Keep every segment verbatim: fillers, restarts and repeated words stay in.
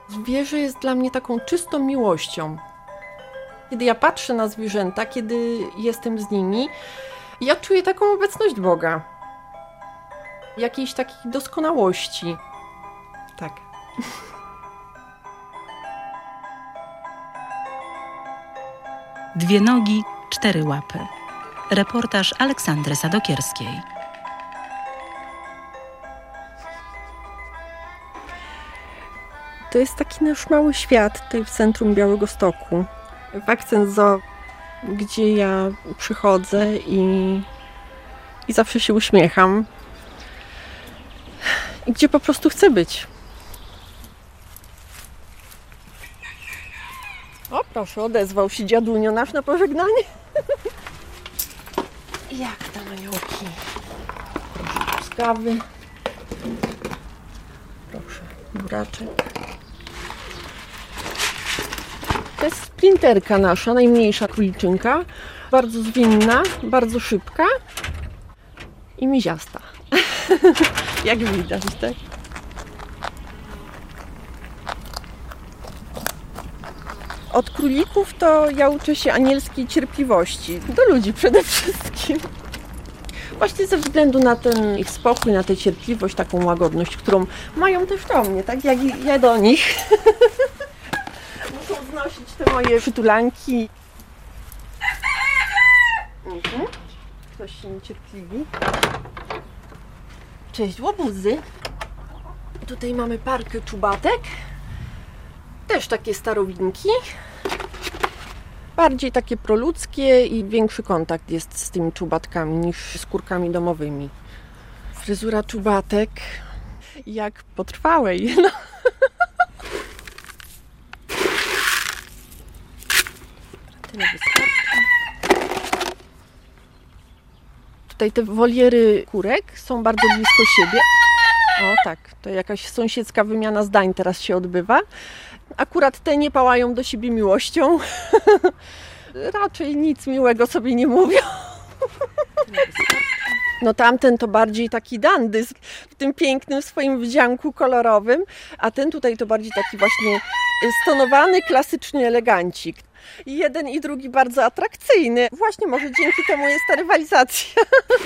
Zwierzę jest dla mnie taką czystą miłością. Kiedy ja patrzę na zwierzęta, kiedy jestem z nimi, ja czuję taką obecność Boga. Jakiejś takiej doskonałości. Tak. Dwie nogi, cztery łapy. Reportaż Aleksandry Sadokierskiej. To jest taki nasz mały świat tutaj w centrum Białegostoku. W Akcent Zoo, gdzie ja przychodzę i, i zawsze się uśmiecham. I gdzie po prostu chcę być. O, proszę, odezwał się dziadunio nasz na pożegnanie. Jak tam aniołki? Proszę, truskawy. Proszę, buraczek. To jest sprinterka nasza, najmniejsza króliczynka. Bardzo zwinna, bardzo szybka i miziasta. Jak widać, tak? Od królików to ja uczę się anielskiej cierpliwości. Do ludzi przede wszystkim. Właśnie ze względu na ten ich spokój, na tę cierpliwość, taką łagodność, którą mają też do mnie, tak jak i ja do nich. Muszą znosić te moje przytulanki. Mhm. Ktoś się niecierpliwi. Cześć, łobuzy. Tutaj mamy parkę czubatek. Też takie starowinki. Bardziej takie proludzkie i większy kontakt jest z tymi czubatkami niż z kurkami domowymi. Fryzura czubatek jak potrwałej. No. Tyle wystarczy. Tutaj te woliery kurek są bardzo blisko siebie. O tak, to jakaś sąsiedzka wymiana zdań teraz się odbywa. Akurat te nie pałają do siebie miłością. Raczej nic miłego sobie nie mówią. No tamten to bardziej taki dandy w tym pięknym swoim wdzianku kolorowym, a ten tutaj to bardziej taki właśnie stonowany, klasyczny elegancik. Jeden i drugi bardzo atrakcyjny. Właśnie może dzięki temu jest ta rywalizacja.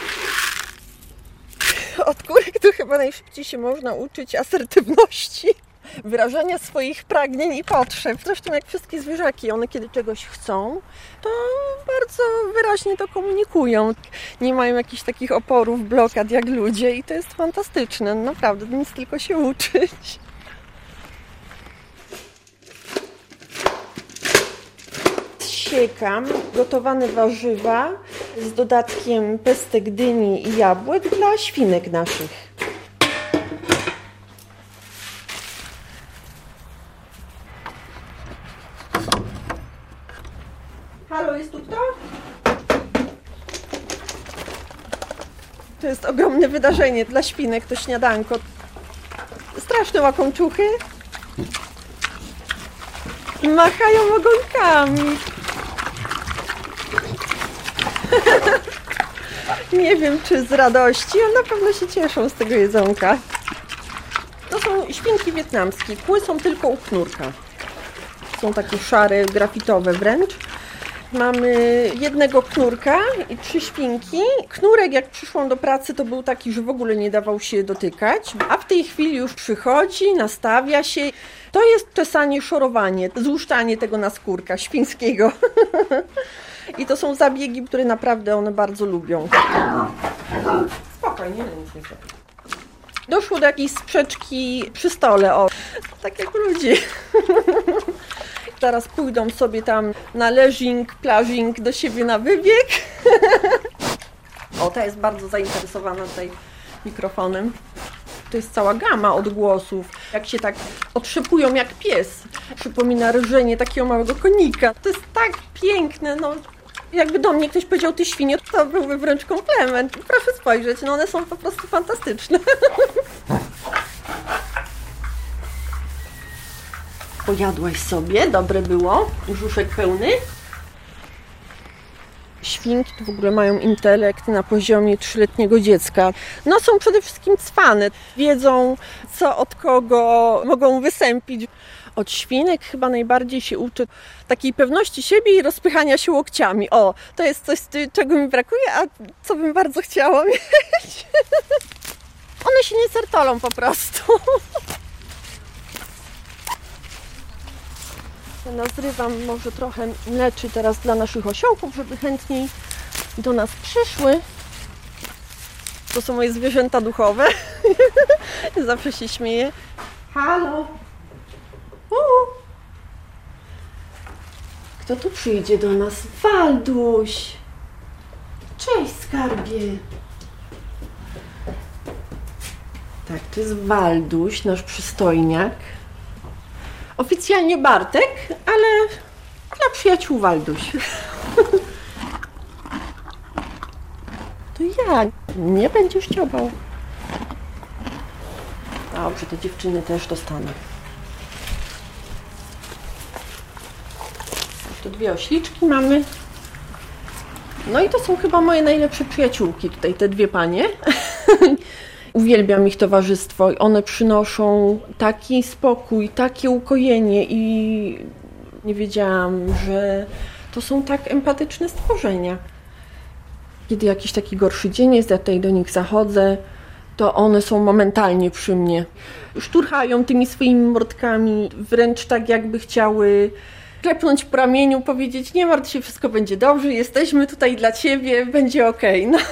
Od kurek to chyba najszybciej się można uczyć asertywności, wyrażania swoich pragnień i potrzeb. Zresztą jak wszystkie zwierzaki, one kiedy czegoś chcą, to bardzo wyraźnie to komunikują. Nie mają jakichś takich oporów, blokad jak ludzie i to jest fantastyczne. Naprawdę, nic tylko się uczyć. Siekam gotowane warzywa z dodatkiem pestek dyni i jabłek dla świnek naszych. Halo, jest tu kto? To jest ogromne wydarzenie dla świnek, to śniadanko. Straszne łakomczuchy. Machają ogonkami. Nie wiem, czy z radości, ale na pewno się cieszą z tego jedzonka. To są świnki wietnamskie. Kły są tylko u knurka. Są takie szare, grafitowe wręcz. Mamy jednego knurka i trzy świnki. Knurek, jak przyszłam do pracy, to był taki, że w ogóle nie dawał się dotykać. A w tej chwili już przychodzi, nastawia się. To jest czesanie, szorowanie, złuszczanie tego naskórka świńskiego. I to są zabiegi, które naprawdę one bardzo lubią. Spokojnie, nic nie zrobię. Doszło do jakiejś sprzeczki przy stole, o, tak jak ludzi. Teraz pójdą sobie tam na leżing, plażing do siebie na wybieg. O, ta jest bardzo zainteresowana tutaj mikrofonem. To jest cała gama odgłosów. Jak się tak otrzepują jak pies. Przypomina rżenie takiego małego konika. To jest tak piękne, no. Jakby do mnie ktoś powiedział, ty świnio, to byłby wręcz komplement. Proszę spojrzeć, no one są po prostu fantastyczne. Pojadłaś sobie, dobre było, brzuszek pełny. świnki to w ogóle mają intelekt na poziomie trzyletniego dziecka. No są przede wszystkim cwane, wiedzą co od kogo mogą wysępić. Od świnek chyba najbardziej się uczy takiej pewności siebie i rozpychania się łokciami. O, to jest coś, czego mi brakuje, a co bym bardzo chciała mieć. One się nie sertolą po prostu. Nazrywam może trochę mleczy teraz dla naszych osiołków, żeby chętniej do nas przyszły. To są moje zwierzęta duchowe. Zawsze się śmieję. Halo! Uh. Kto tu przyjdzie do nas? Walduś! Cześć, skarbie! Tak, to jest Walduś, nasz przystojniak. Oficjalnie Bartek, ale dla przyjaciół Walduś. To ja. Nie będziesz ciobał. Dobrze, te dziewczyny też dostaną. Tu dwie ośliczki mamy. No i to są chyba moje najlepsze przyjaciółki tutaj, te dwie panie. Uwielbiam ich towarzystwo. One przynoszą taki spokój, takie ukojenie i nie wiedziałam, że to są tak empatyczne stworzenia. Kiedy jakiś taki gorszy dzień jest, ja tutaj do nich zachodzę, to one są momentalnie przy mnie. Szturchają tymi swoimi mordkami, wręcz tak jakby chciały klepnąć po ramieniu, powiedzieć: nie martw się, wszystko będzie dobrze, jesteśmy tutaj dla ciebie, będzie okej. No.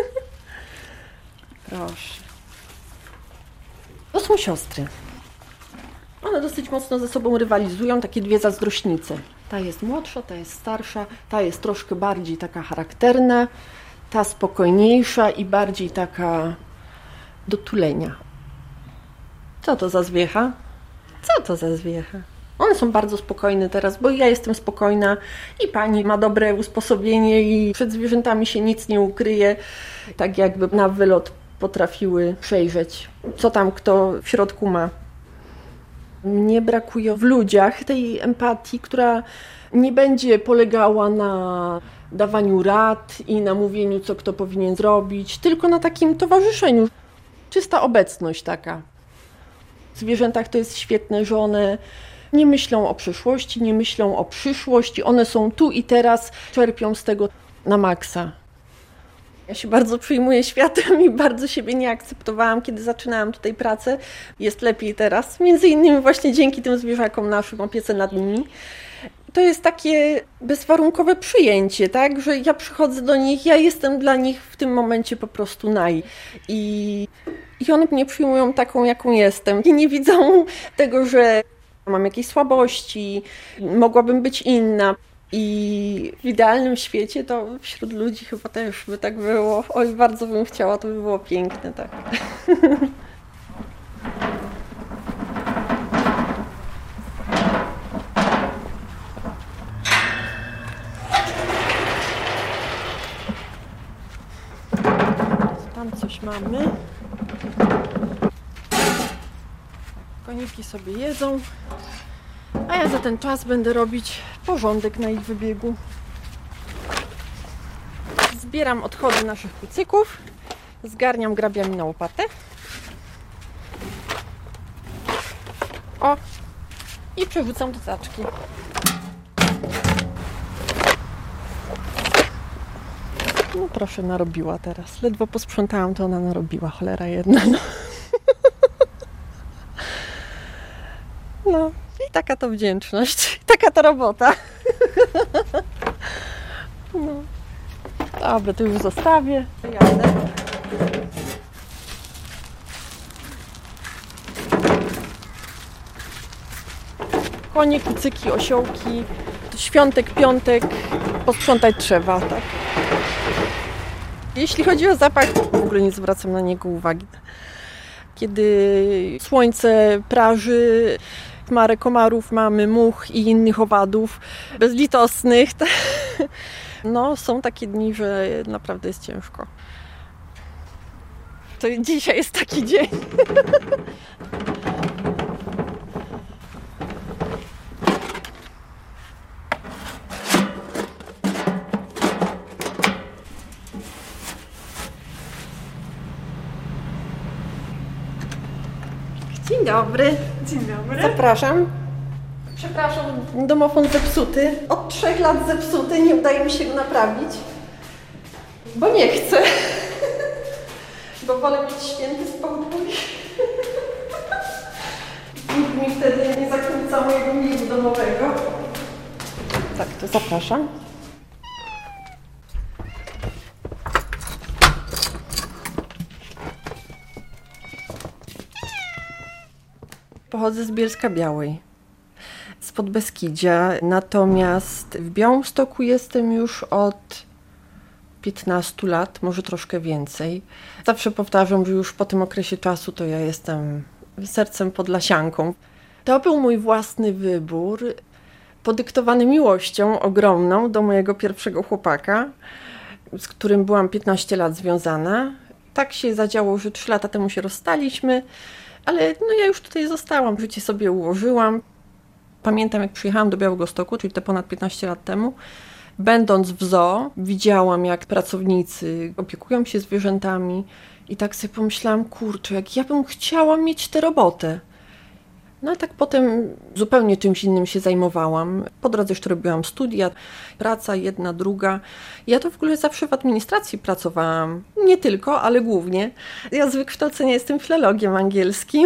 Proszę. To są siostry. One dosyć mocno ze sobą rywalizują, takie dwie zazdrośnice. Ta jest młodsza, ta jest starsza, ta jest troszkę bardziej taka charakterna, ta spokojniejsza i bardziej taka do tulenia. Co to za zwiecha? Co to za zwiecha? One są bardzo spokojne teraz, bo ja jestem spokojna i pani ma dobre usposobienie i przed zwierzętami się nic nie ukryje. Tak jakby na wylot potrafiły przejrzeć, co tam kto w środku ma. Mnie brakuje w ludziach tej empatii, która nie będzie polegała na dawaniu rad i na mówieniu, co kto powinien zrobić, tylko na takim towarzyszeniu. Czysta obecność taka. W zwierzętach to jest świetne, że one nie myślą o przyszłości, nie myślą o przyszłości. One są tu i teraz, czerpią z tego na maksa. Ja się bardzo przejmuję światem i bardzo siebie nie akceptowałam, kiedy zaczynałam tutaj pracę. Jest lepiej teraz, między innymi właśnie dzięki tym zwierzakom naszym, opiece nad nimi. To jest takie bezwarunkowe przyjęcie, tak, że ja przychodzę do nich, ja jestem dla nich w tym momencie po prostu naj. I, i one mnie przyjmują taką, jaką jestem. I nie widzą tego, że mam jakieś słabości, mogłabym być inna. I w idealnym świecie to wśród ludzi chyba też by tak było. Oj, bardzo bym chciała, to by było piękne, tak. Tam coś mamy. Koniki sobie jedzą. A ja za ten czas będę robić porządek na ich wybiegu. Zbieram odchody naszych kucyków, zgarniam grabiami na łopatę. O! I przerzucam do taczki. No proszę, narobiła teraz. Ledwo posprzątałam, to ona narobiła, cholera jedna. No. No. I taka to wdzięczność, taka to robota. No. Dobra, to już zostawię. Jadę. Konie, kucyki, osiołki. To świątek, piątek, posprzątać trzeba, tak? Jeśli chodzi o zapach, w ogóle nie zwracam na niego uwagi. Kiedy słońce praży, chmarę komarów mamy, much i innych owadów bezlitosnych. No, są takie dni, że naprawdę jest ciężko. To dzisiaj jest taki dzień. dobry. Dzień dobry. Zapraszam. Przepraszam, domofon zepsuty. Od trzech lat zepsuty, nie udaje mi się go naprawić. Bo nie chcę. Bo wolę mieć święty spokój. Nikt mi wtedy nie zakłóca mojego miłu domowego. Tak, to zapraszam. Pochodzę z Bielska-Białej, z Podbeskidzia, natomiast w Białymstoku jestem już od piętnastu lat, może troszkę więcej. Zawsze powtarzam, że już po tym okresie czasu to ja jestem sercem podlasianką. To był mój własny wybór, podyktowany miłością ogromną do mojego pierwszego chłopaka, z którym byłam piętnaście lat związana. Tak się zadziało, że trzy lata temu się rozstaliśmy, ale no ja już tutaj zostałam, życie sobie ułożyłam. Pamiętam, jak przyjechałam do Białegostoku, czyli te ponad piętnaście lat temu, będąc w zoo, widziałam, jak pracownicy opiekują się zwierzętami i tak sobie pomyślałam, kurczę, jak ja bym chciała mieć tę robotę. No a tak potem zupełnie czymś innym się zajmowałam. Po drodze jeszcze robiłam studia, praca jedna, druga. Ja to w ogóle zawsze w administracji pracowałam. Nie tylko, ale głównie. Ja z wykształcenia jestem filologiem angielskim.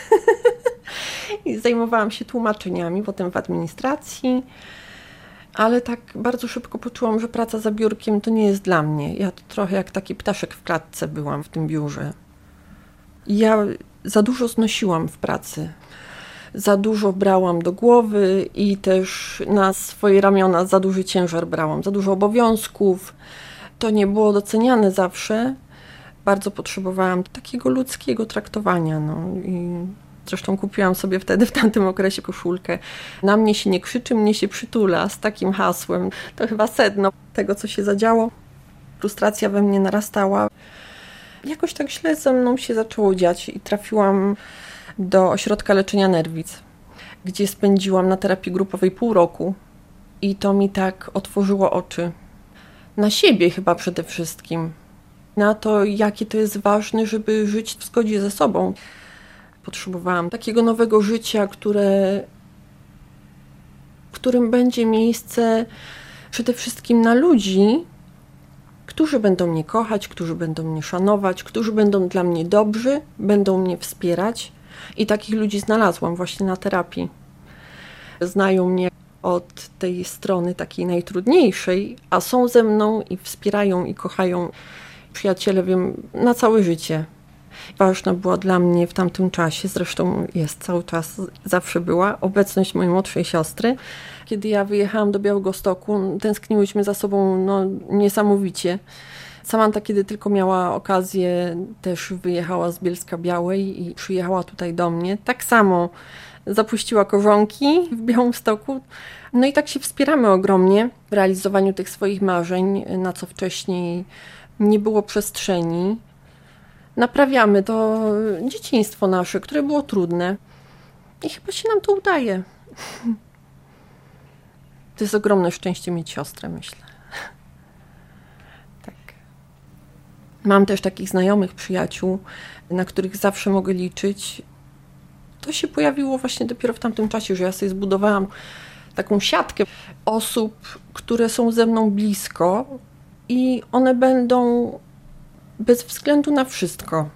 I zajmowałam się tłumaczeniami, potem w administracji. Ale tak bardzo szybko poczułam, że praca za biurkiem to nie jest dla mnie. Ja to trochę jak taki ptaszek w klatce byłam w tym biurze. Ja za dużo znosiłam w pracy. Za dużo brałam do głowy i też na swoje ramiona za duży ciężar brałam, za dużo obowiązków. To nie było doceniane zawsze. Bardzo potrzebowałam takiego ludzkiego traktowania. No. I zresztą kupiłam sobie wtedy w tamtym okresie koszulkę. Na mnie się nie krzyczy, mnie się przytula, z takim hasłem. To chyba sedno tego, co się zadziało. Frustracja we mnie narastała. Jakoś tak źle ze mną się zaczęło dziać i trafiłam do ośrodka leczenia nerwic, gdzie spędziłam na terapii grupowej pół roku i to mi tak otworzyło oczy. Na siebie chyba przede wszystkim. Na to, jakie to jest ważne, żeby żyć w zgodzie ze sobą. Potrzebowałam takiego nowego życia, które, w którym będzie miejsce przede wszystkim na ludzi, którzy będą mnie kochać, którzy będą mnie szanować, którzy będą dla mnie dobrzy, będą mnie wspierać. I takich ludzi znalazłam właśnie na terapii. Znają mnie od tej strony takiej najtrudniejszej, a są ze mną i wspierają i kochają. Przyjaciele, wiem, na całe życie. Ważna była dla mnie w tamtym czasie, zresztą jest cały czas, zawsze była, obecność mojej młodszej siostry. Kiedy ja wyjechałam do Białegostoku, tęskniłyśmy za sobą no, niesamowicie. Samanta, kiedy tylko miała okazję, też wyjechała z Bielska-Białej i przyjechała tutaj do mnie. Tak samo zapuściła korzonki w Białymstoku. No i tak się wspieramy ogromnie w realizowaniu tych swoich marzeń, na co wcześniej nie było przestrzeni. Naprawiamy to dzieciństwo nasze, które było trudne i chyba się nam to udaje. To jest ogromne szczęście mieć siostrę, myślę. Tak. Mam też takich znajomych przyjaciół, na których zawsze mogę liczyć. To się pojawiło właśnie dopiero w tamtym czasie, że ja sobie zbudowałam taką siatkę osób, które są ze mną blisko i one będą bez względu na wszystko.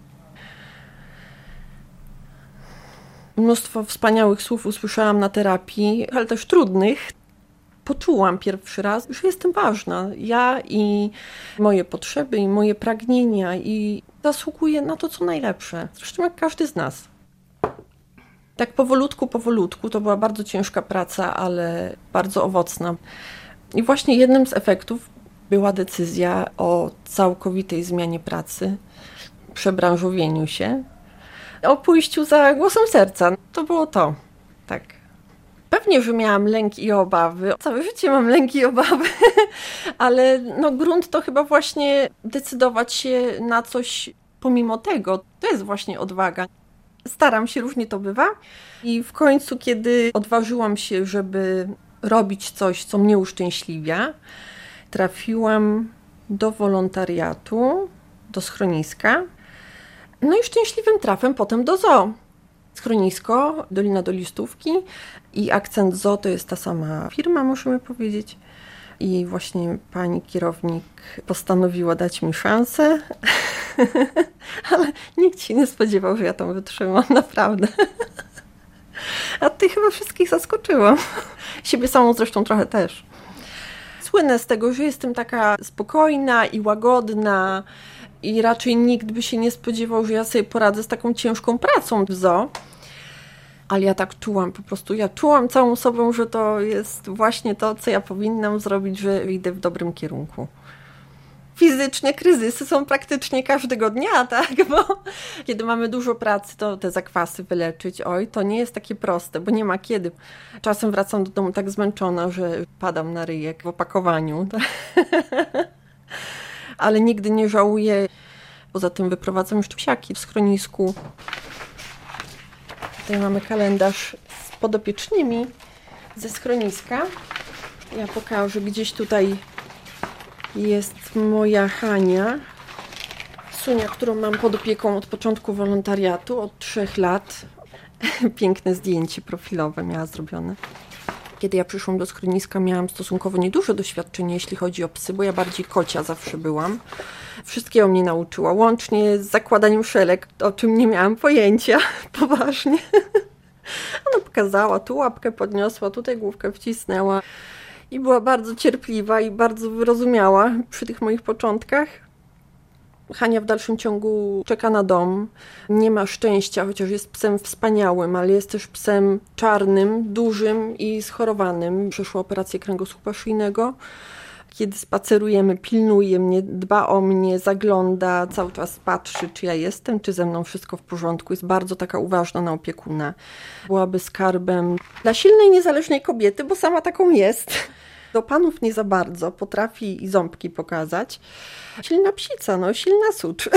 Mnóstwo wspaniałych słów usłyszałam na terapii, ale też trudnych. Poczułam pierwszy raz, że jestem ważna. Ja i moje potrzeby, i moje pragnienia, i zasługuję na to, co najlepsze. Zresztą jak każdy z nas. Tak powolutku, powolutku, to była bardzo ciężka praca, ale bardzo owocna. I właśnie jednym z efektów była decyzja o całkowitej zmianie pracy, przebranżowieniu się, o pójściu za głosem serca. To było to, tak. Pewnie, że miałam lęk i obawy. Całe życie mam lęk i obawy, ale no grunt to chyba właśnie decydować się na coś pomimo tego. To jest właśnie odwaga. Staram się, różnie to bywa. I w końcu, kiedy odważyłam się, żeby robić coś, co mnie uszczęśliwia, trafiłam do wolontariatu, do schroniska. No i szczęśliwym trafem potem do zoo. Schronisko, Dolina do Listówki i Akcent Zoo to jest ta sama firma, możemy powiedzieć. I właśnie pani kierownik postanowiła dać mi szansę, ale nikt się nie spodziewał, że ja tam wytrzymam, naprawdę. A ty chyba wszystkich zaskoczyłam. Siebie samą zresztą trochę też. Słynę z tego, że jestem taka spokojna i łagodna i raczej nikt by się nie spodziewał, że ja sobie poradzę z taką ciężką pracą w zoo. Ale ja tak czułam po prostu, ja czułam całą sobą, że to jest właśnie to, co ja powinnam zrobić, że idę w dobrym kierunku. Fizycznie kryzysy są praktycznie każdego dnia, tak? Bo kiedy mamy dużo pracy, to te zakwasy wyleczyć, oj, to nie jest takie proste, bo nie ma kiedy. Czasem wracam do domu tak zmęczona, że padam na ryjek w opakowaniu. Tak? Ale nigdy nie żałuję. Poza tym wyprowadzam jeszcze psiaki w schronisku. Tutaj mamy kalendarz z podopiecznymi ze schroniska. Ja pokażę, gdzieś tutaj jest moja Hania, Sunia, którą mam pod opieką od początku wolontariatu, od trzech lat. Piękne zdjęcie profilowe miała zrobione. Kiedy ja przyszłam do schroniska, miałam stosunkowo nieduże doświadczenie, jeśli chodzi o psy, bo ja bardziej kocia zawsze byłam. Wszystkiego mnie nauczyła, łącznie z zakładaniem szelek, o czym nie miałam pojęcia, poważnie. Ona pokazała, tu łapkę podniosła, tutaj główkę wcisnęła i była bardzo cierpliwa i bardzo wyrozumiała przy tych moich początkach. Hania w dalszym ciągu czeka na dom, nie ma szczęścia, chociaż jest psem wspaniałym, ale jest też psem czarnym, dużym i schorowanym. Przeszła operację kręgosłupa szyjnego. Kiedy spacerujemy, pilnuje mnie, dba o mnie, zagląda, cały czas patrzy, czy ja jestem, czy ze mną wszystko w porządku. Jest bardzo taka uważna na opiekuna. Byłaby skarbem dla silnej, niezależnej kobiety, bo sama taką jest. Do panów nie za bardzo, potrafi i ząbki pokazać. Silna psica, no, silna sucz.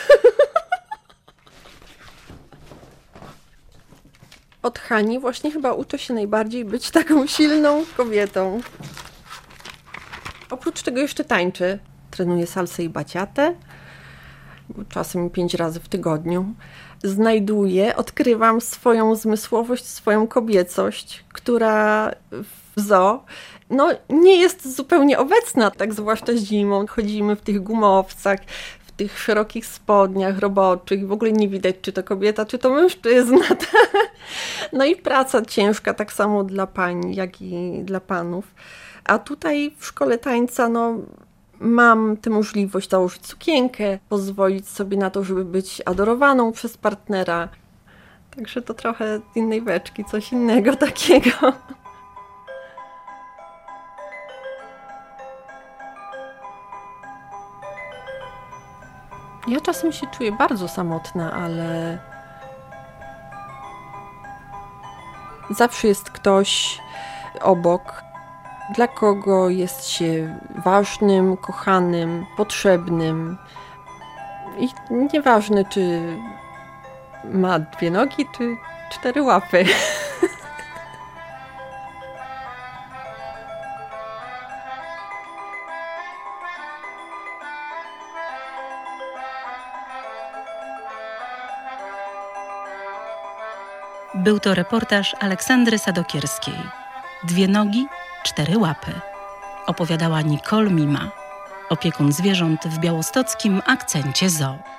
Od Hani właśnie chyba uczę się najbardziej być taką silną kobietą. Oprócz tego jeszcze tańczę. Trenuję salsę i baciatę. Czasem pięć razy w tygodniu. Znajduję, odkrywam swoją zmysłowość, swoją kobiecość, która w zoo no, nie jest zupełnie obecna, tak zwłaszcza zimą. Chodzimy w tych gumowcach, w tych szerokich spodniach roboczych. W ogóle nie widać, czy to kobieta, czy to mężczyzna. No i praca ciężka, tak samo dla pań, jak i dla panów. A tutaj w szkole tańca no, mam tę możliwość założyć sukienkę, pozwolić sobie na to, żeby być adorowaną przez partnera. Także to trochę z innej beczki, coś innego takiego. Ja czasem się czuję bardzo samotna, ale zawsze jest ktoś obok, dla kogo jest się ważnym, kochanym, potrzebnym. I nieważne, czy ma dwie nogi, czy cztery łapy. Był to reportaż Aleksandry Sadokierskiej. Dwie nogi, cztery łapy. Opowiadała Nicole Mima, opiekun zwierząt w białostockim Akcencie Zoo.